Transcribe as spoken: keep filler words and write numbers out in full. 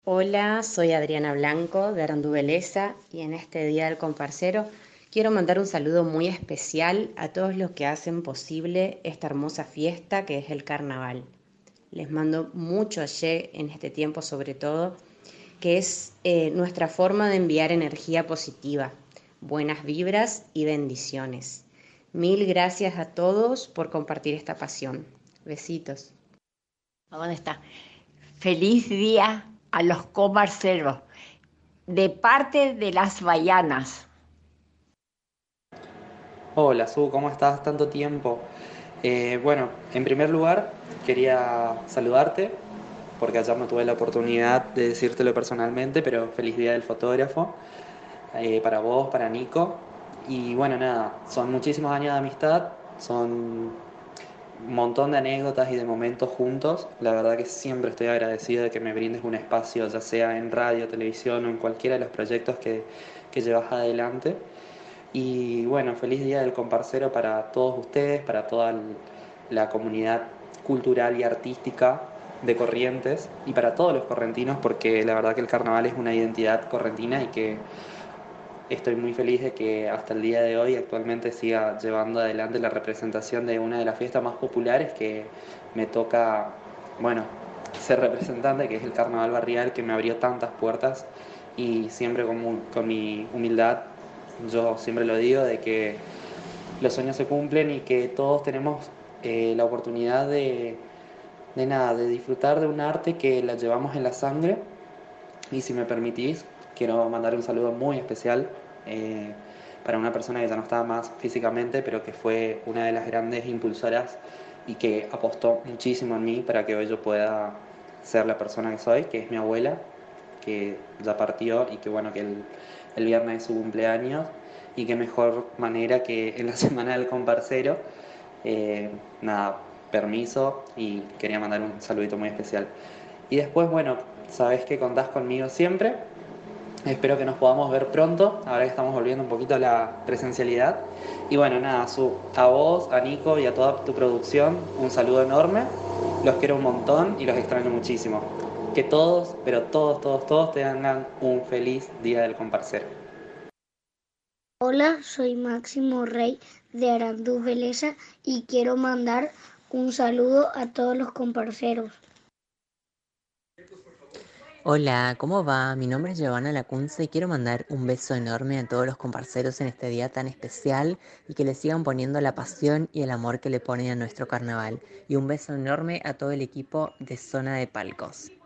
Hola, soy Adriana Blanco de Arandú Beleza y en este Día del Comparcero quiero mandar un saludo muy especial a todos los que hacen posible esta hermosa fiesta que es el carnaval. Les mando mucho ayer en este tiempo sobre todo, que es eh, nuestra forma de enviar energía positiva, buenas vibras y bendiciones. Mil gracias a todos por compartir esta pasión. Besitos. ¿Dónde está? Feliz día a los comarceros, de parte de las Bayanas. Hola, Su, ¿cómo estás? Tanto tiempo. Eh, bueno, en primer lugar, quería saludarte, porque ayer no tuve la oportunidad de decírtelo personalmente, pero feliz día del fotógrafo, eh, para vos, para Nico. Y bueno, nada, son muchísimos años de amistad, son un montón de anécdotas y de momentos juntos. La verdad que siempre estoy agradecido de que me brindes un espacio, ya sea en radio, televisión o en cualquiera de los proyectos que, que llevas adelante. Y bueno, feliz día del comparcero para todos ustedes, para toda la comunidad cultural y artística de Corrientes y para todos los correntinos, porque la verdad que el carnaval es una identidad correntina y que estoy muy feliz de que hasta el día de hoy actualmente siga llevando adelante la representación de una de las fiestas más populares que me toca, bueno, ser representante, que es el carnaval barrial, que me abrió tantas puertas y siempre con, mu- con mi humildad, yo siempre lo digo, de que los sueños se cumplen y que todos tenemos eh, la oportunidad de, de nada, de disfrutar de un arte que la llevamos en la sangre. Y si me permitís, quiero mandar un saludo muy especial eh, para una persona que ya no estaba más físicamente, pero que fue una de las grandes impulsoras y que apostó muchísimo en mí para que hoy yo pueda ser la persona que soy, que es mi abuela, que ya partió y que bueno, que el, el viernes es su cumpleaños y qué mejor manera que en la semana del comparcero. Eh, nada, permiso y quería mandar un saludito muy especial. Y después, bueno, sabes que contás conmigo siempre. Espero que nos podamos ver pronto, ahora que estamos volviendo un poquito a la presencialidad. Y bueno, nada, su, a vos, a Nico y a toda tu producción, un saludo enorme. Los quiero un montón y los extraño muchísimo. Que todos, pero todos, todos, todos tengan un feliz día del comparcero. Hola, soy Máximo Rey de Arandú Beleza y quiero mandar un saludo a todos los comparceros. Hola, ¿cómo va? Mi nombre es Giovanna Lacunza y quiero mandar un beso enorme a todos los comparceros en este día tan especial y que le sigan poniendo la pasión y el amor que le ponen a nuestro carnaval. Y un beso enorme a todo el equipo de Zona de Palcos.